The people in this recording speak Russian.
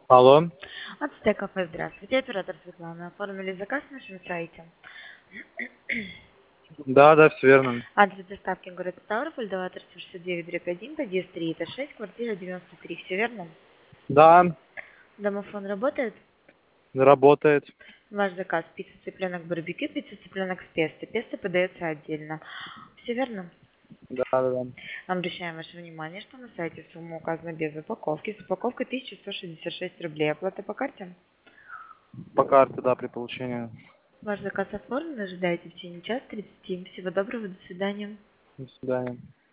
Алло. От Стекафе, здравствуйте, оператор Светлана. Оформили заказ на нашем сайте. Да, да, все верно. Адрес доставки город Ставрополь, 269/1, подъезд 3, этаж 6, квартира 93. Все верно? Да, Домофон работает? работает. Ваш заказ пицца цыпленок барбекю, пицца цыпленок с песто. Песто подается отдельно. Все верно? Да, да, да. Обращаем ваше внимание, что на сайте сумма указана без упаковки. С упаковкой 1166 рублей. Оплата по карте? По карте, да, при получении. Ваш заказ оформлен. Ожидайте в течение часа 30. Всего доброго, до свидания. До свидания.